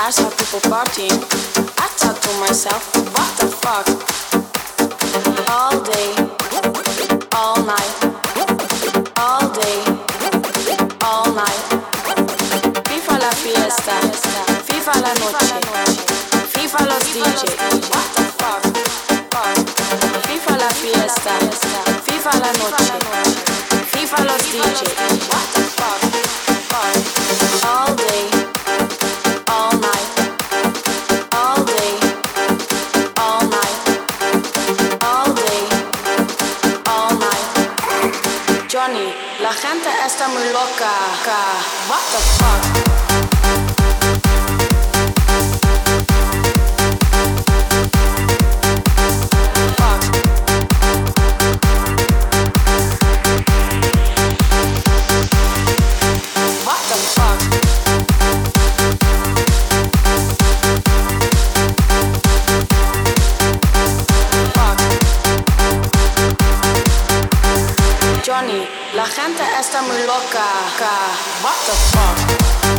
I saw people partying. I thought to myself, what the fuck? All day, all night, all day, all night. FIFA la fiesta, FIFA la noche, FIFA los DJ. What the fuck? FIFA la fiesta, FIFA la noche, FIFA los DJ. What the fuck? All day, all night, all day, all night, all day, all night. Johnny, la gente está muy loca. What the fuck? Johnny, la gente está muy loca. What the fuck?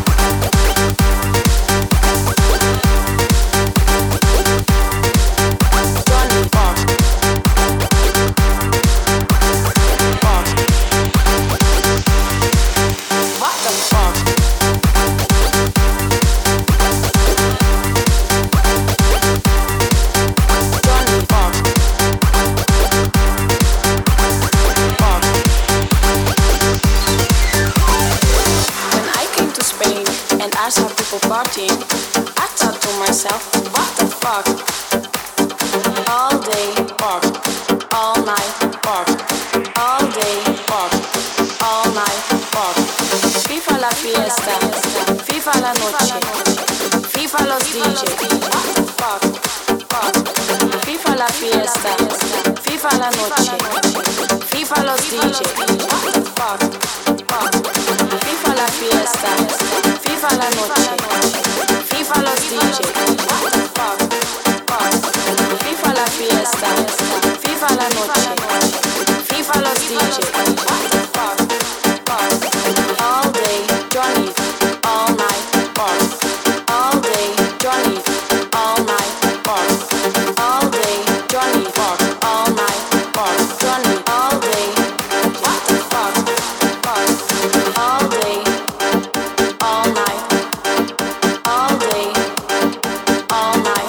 Johnny, fuck. Fuck. What the fuck? Johnny, fuck. I saw people partying. I thought to myself, what the fuck? All day, fuck. All night, fuck. All day, fuck. All night, fuck. FIFA la fiesta, FIFA la noche, FIFA los DJ. What the fuck? FIFA la fiesta, FIFA la noche, FIFA los DJ. What the fuck? FIFA la fiesta, FIFA la noche, FIFA los DJ. What the fuck? FIFA la fiesta, FIFA la noche, FIFA los DJ. What the fuck? All day, Johnny, all night, fuck. All day, Johnny, all night, fuck. All day, Johnny, fuck. All night, fuck. Johnny, all day. What the fuck? All day, all night, all day, all night,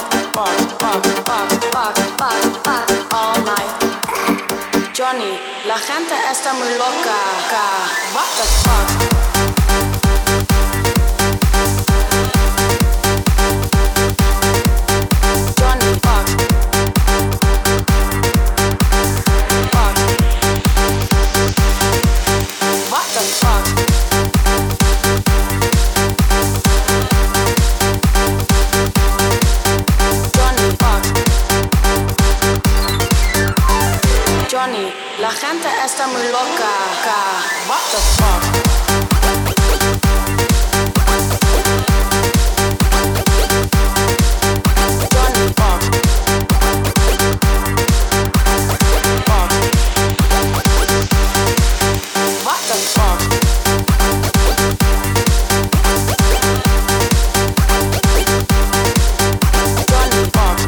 fuck, all night. Johnny, la gente está muy loca. What the fuck? Johnny, fuck. Fuck. What the fuck? Johnny, la gente está muy loca. What the fuck? Johnny, fuck. Fuck. What the fuck? Johnny, fuck.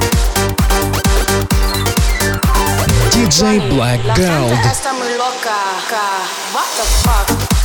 DJ Black La gente Gold. está muy loca. What the fuck?